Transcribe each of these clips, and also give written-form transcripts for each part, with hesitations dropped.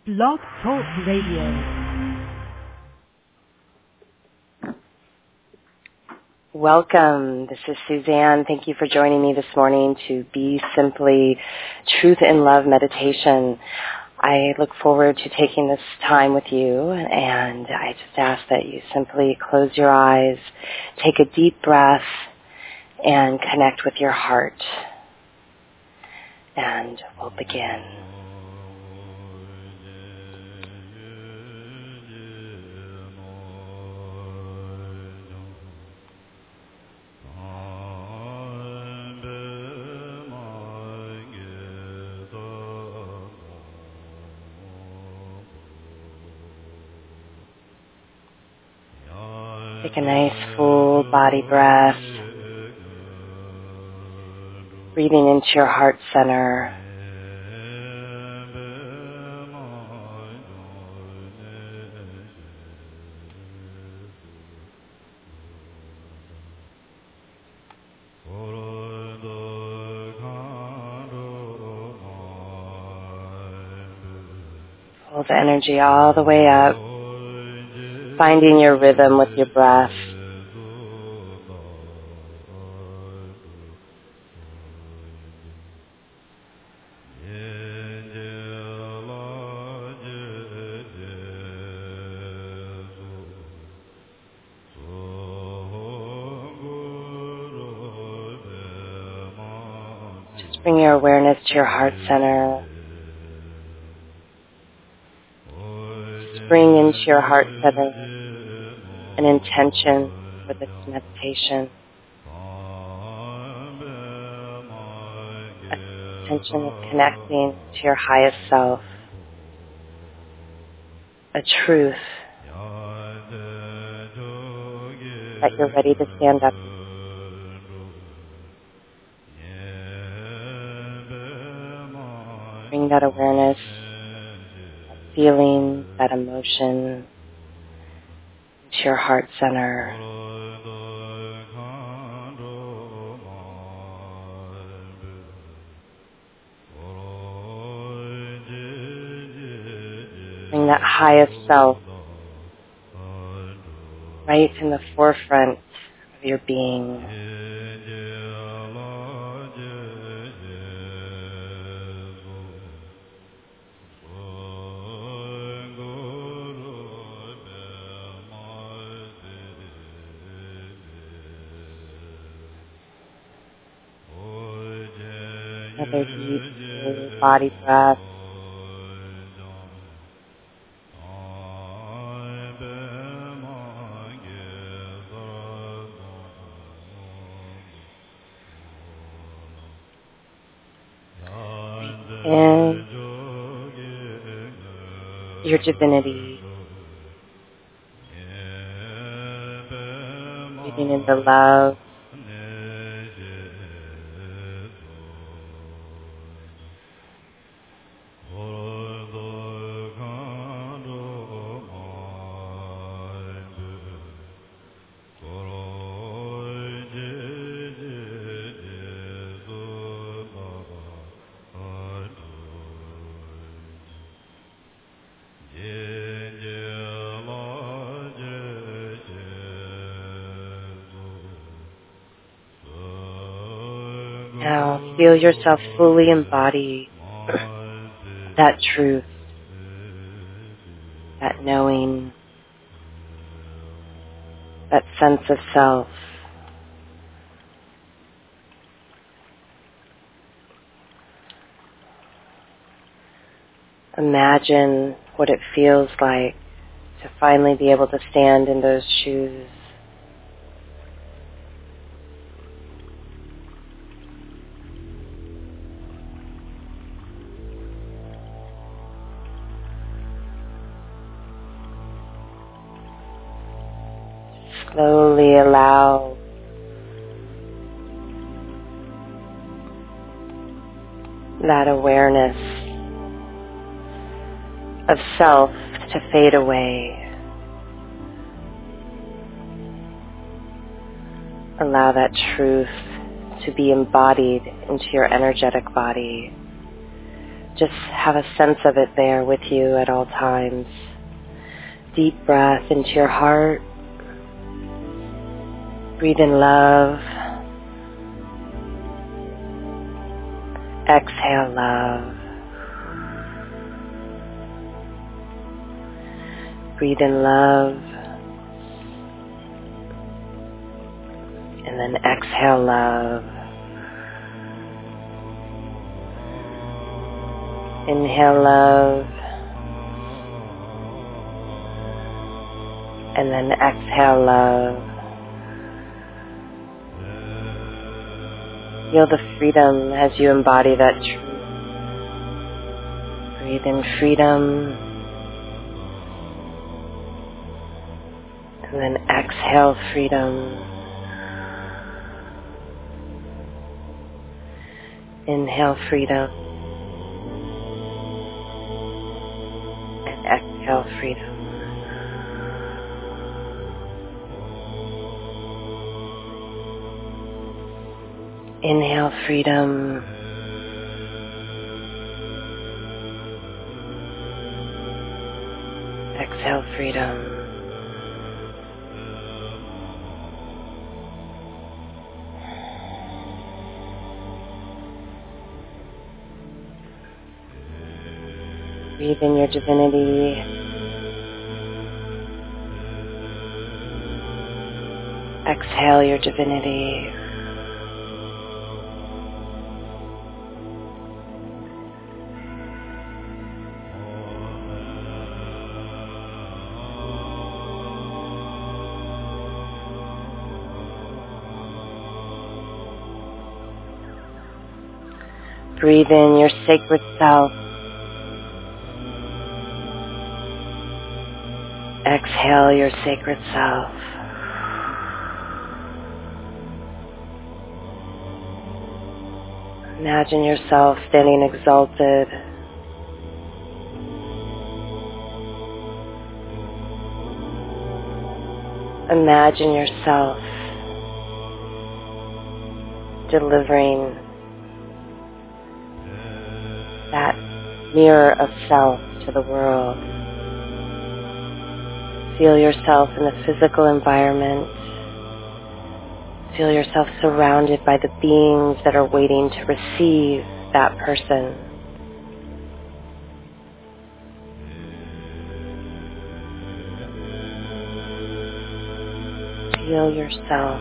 Blog Talk Radio. Welcome. This is Suzanne. Thank you for joining me this morning to Be Simply Truth in Love Meditation. I look forward to taking this time with you, and I just ask that you simply close your eyes, take a deep breath, and connect with your heart. And we'll begin. Take a nice full body breath, breathing into your heart center. Pull the energy all the way up, finding your rhythm with your breath. Just bring your awareness to your heart center. Bring into your heart center an intention for this meditation. An intention of connecting to your highest self. A truth that you're ready to stand up. Bring that awareness, feeling, that emotion to your heart center. Bring that highest self right in the forefront of your being. Another deep full body breath. And your divinity. Breathing in the love. Now feel yourself fully embody that truth, that knowing, that sense of self. Imagine what it feels like to finally be able to stand in those shoes. Slowly allow that awareness of self to fade away. Allow that truth to be embodied into your energetic body, Just have a sense of it there with you at all times. Deep breath into your heart. Breathe in love. Exhale love. Breathe in love. And then exhale love. Inhale love. And then exhale love. Feel the freedom as you embody that truth. Breathe in freedom. And then exhale freedom. Inhale freedom. And exhale freedom. Inhale freedom. Exhale freedom. Breathe in your divinity. Exhale your divinity. Breathe in your sacred self. Exhale your sacred self. Imagine yourself standing exalted. Imagine yourself delivering that mirror of self to the world. Feel yourself in the physical environment. Feel yourself surrounded by the beings that are waiting to receive that person. Feel yourself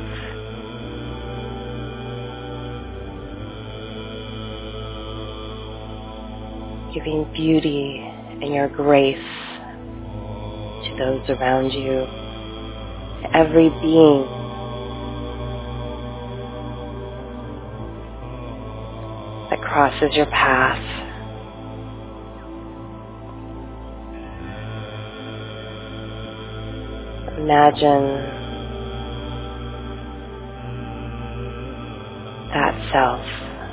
giving beauty and your grace to those around you, to every being. That crosses your path. Imagine that self.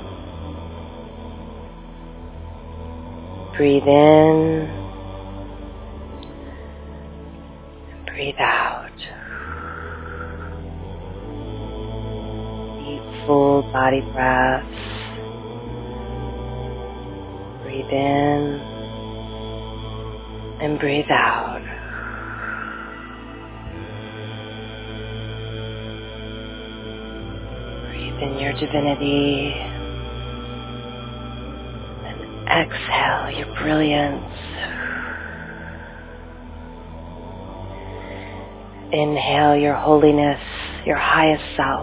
Breathe in, breathe out. Deep, full body breaths. Breathe in and breathe out. Breathe in your divinity and exhale your brilliance. Inhale your holiness, your highest self.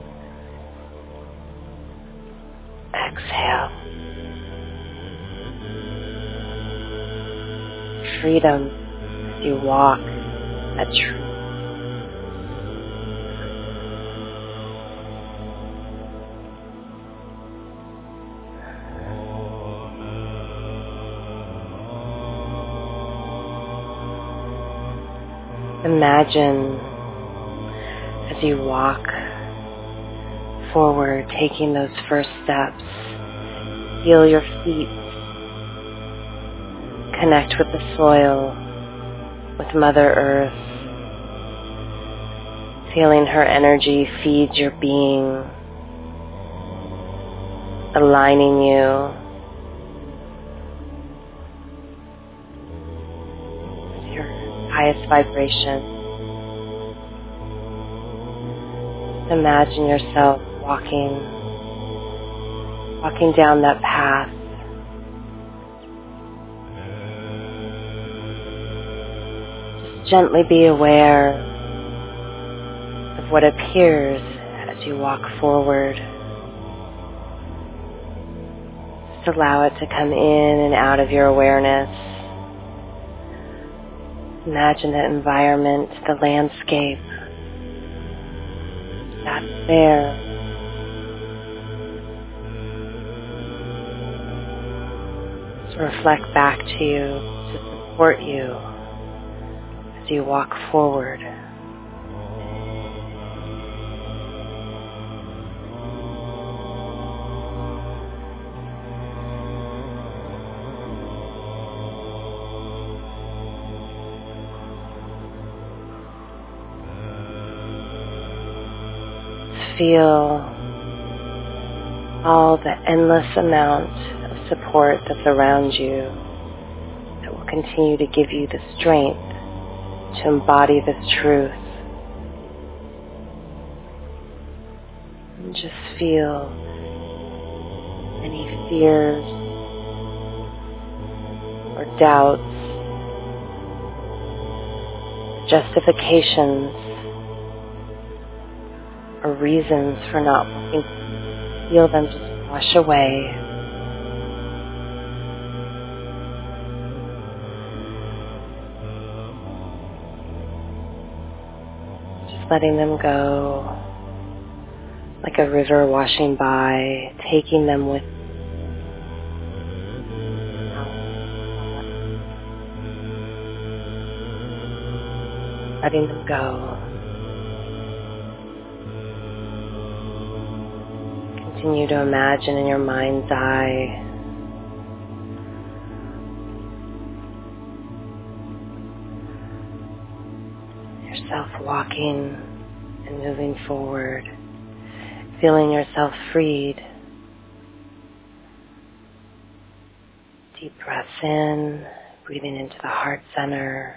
Exhale freedom as you walk that truth. Imagine as you walk forward, taking those first steps. Feel your feet connect with the soil, with Mother Earth. Feeling her energy feeds your being, aligning you highest vibration. Imagine yourself walking down that path. Just gently be aware of what appears as you walk forward. Just allow it to come in and out of your awareness. Imagine the environment, the landscape that's there. To reflect back to you, to support you as you walk forward. Feel all the endless amount of support that's around you that will continue to give you the strength to embody this truth. And just feel any fears or doubts, justifications, or reasons for not looking. Feel them just wash away. Just letting them go like a river washing by, taking them with letting them go. Continue to imagine in your mind's eye yourself walking and moving forward, feeling yourself freed. Deep breaths in, breathing into the heart center,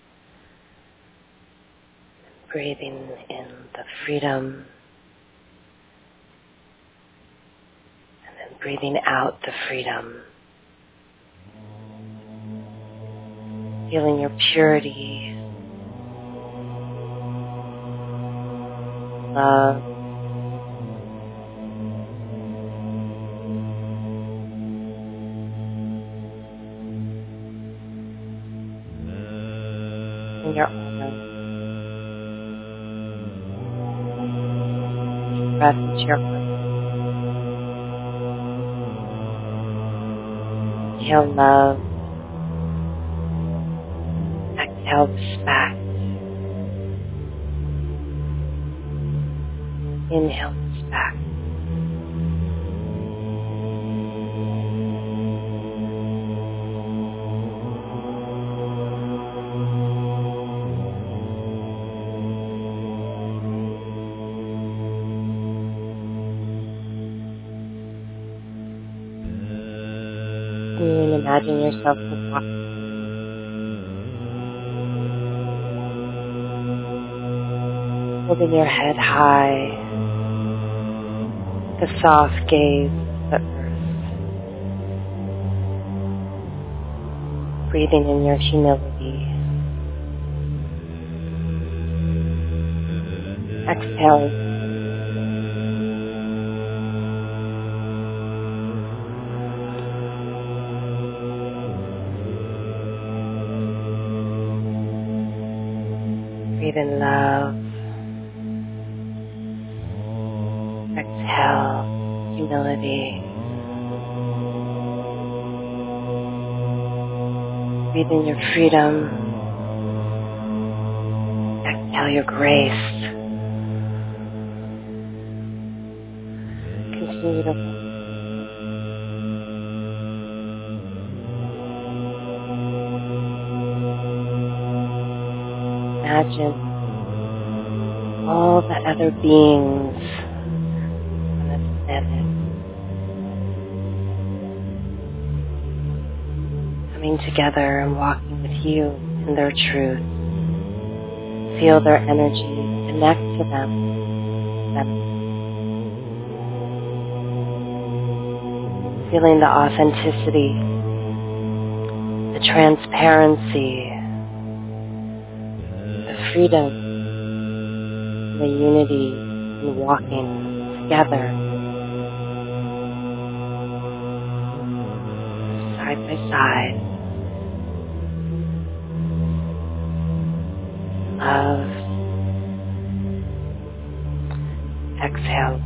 breathing in the freedom. Breathing out the freedom. Feeling your purity, love, in your honor. Breath into your heart. Inhale love. Exhale respect. Inhale respect. And imagine yourself holding your head high, the soft gaze at earth, breathing in your humility, exhaling. Breathe in love. Exhale, humility. Breathe in your freedom. Exhale your grace. Continue to imagine all the other beings on this planet coming together and walking with you in their truth. Feel their energy. Connect to them. Feeling the authenticity, the transparency, the freedom, the unity in walking together, side by side. Love. Exhale.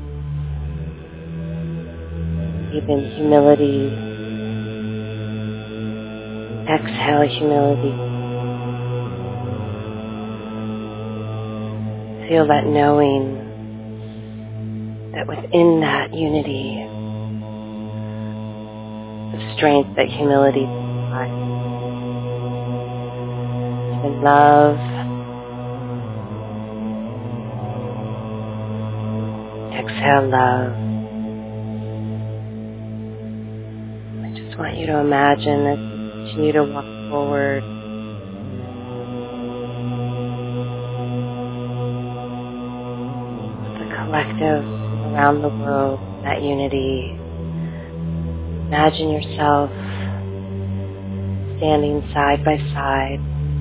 Even humility. Exhale humility. Feel that knowing that within that unity, the strength that humility provides. Even love. Exhale love. I just want you to imagine as you continue to walk forward, the collective around the world, that unity. Imagine yourself standing side by side,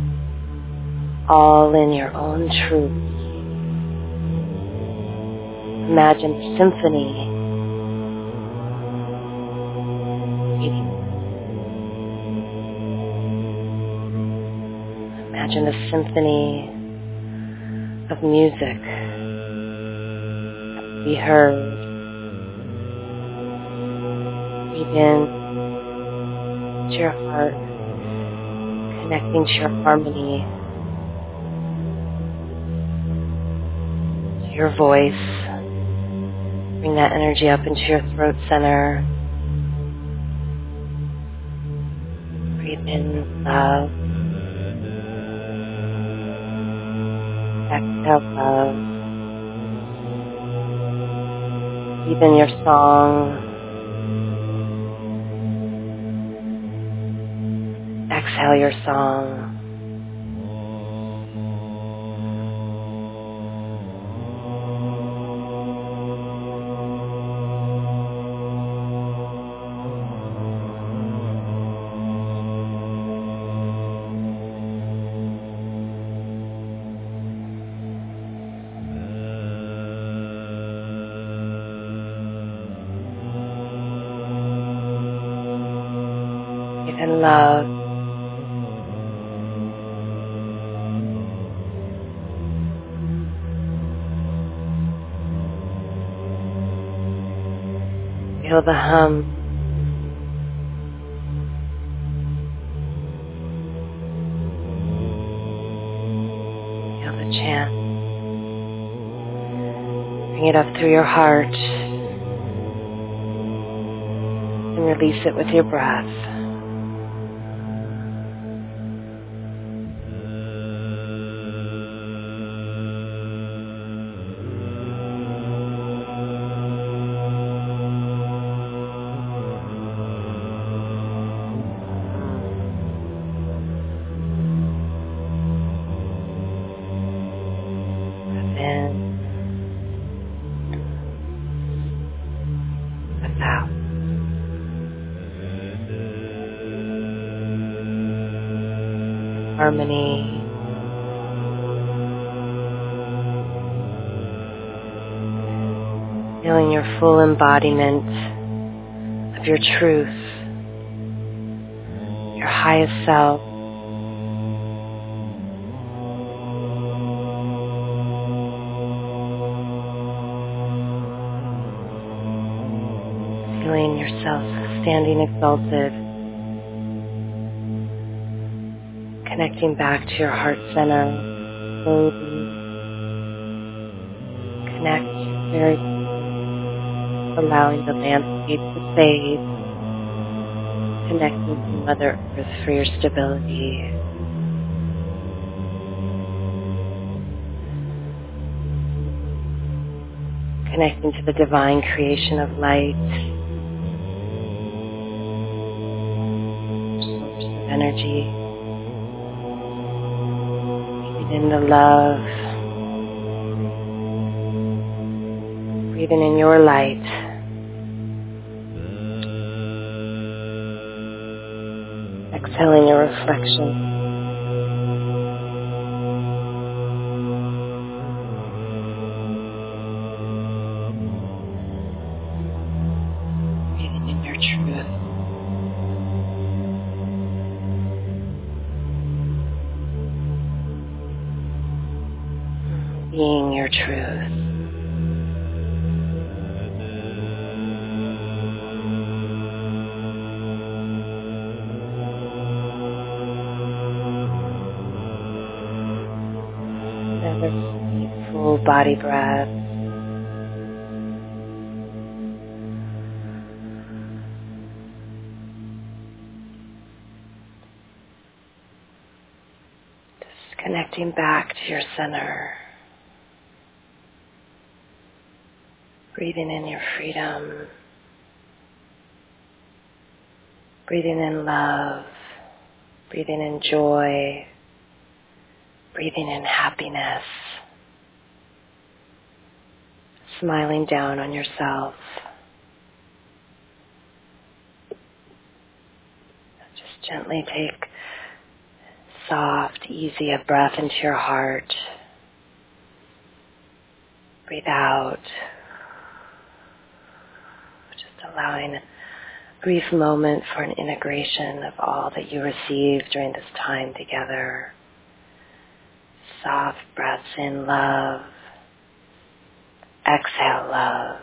all in your own truth. Imagine the symphony. Imagine the symphony of music that we heard. Breathe in to your heart, connecting to your harmony, to your voice. Bring that energy up into your throat center. Breathe in love. Exhale love. Breathe in your song. Exhale your song. And love. Feel the hum. Feel the chant. Bring it up through your heart and release it with your breath. Harmony. Feeling your full embodiment of your truth, your highest self. Feeling yourself standing exalted. Connecting back to your heart center, slowly connect very, allowing the landscape to fade, connecting to Mother Earth for your stability. Connecting to the divine creation of light, source of energy. in the love. Breathing in your light. Exhaling your reflection. Breathing in your truth. Being your truth. Another deep, full body breath. Just connecting back to your center. Breathing in your freedom. Breathing in love. Breathing in joy. Breathing in happiness. Smiling down on yourself. Just gently take soft, easy a breath into your heart. Breathe out. Just allowing a brief moment for an integration of all that you received during this time together. Soft breaths in love. Exhale love.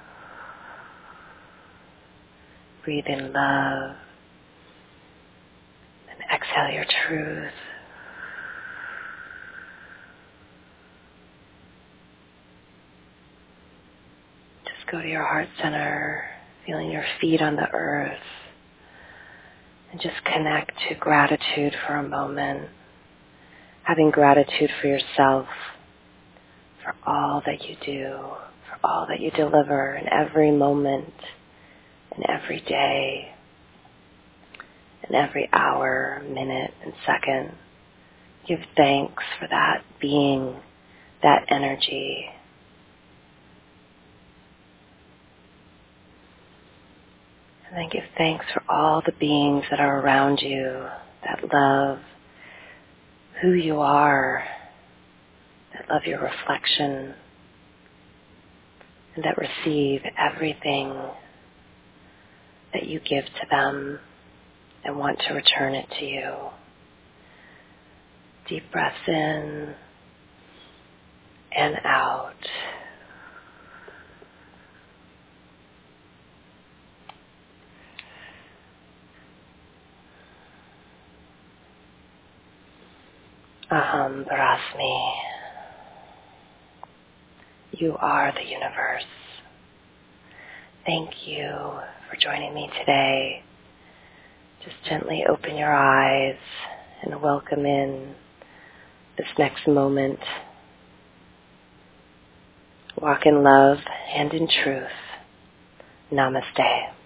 Breathe in love. And exhale your truth. Just go to your heart center, feeling your feet on the earth. And just connect to gratitude for a moment. Having gratitude for yourself, for all that you do, for all that you deliver in every moment, in every day, in every hour, minute, and second. Give thanks for that being, that energy. And then give thanks for all the beings that are around you, that love who you are, that love your reflection, and that receive everything that you give to them and want to return it to you. Deep breaths in and out. Aham Brahmasmi. You are the universe. Thank you for joining me today. Just gently open your eyes and welcome in this next moment. Walk in love and in truth. Namaste.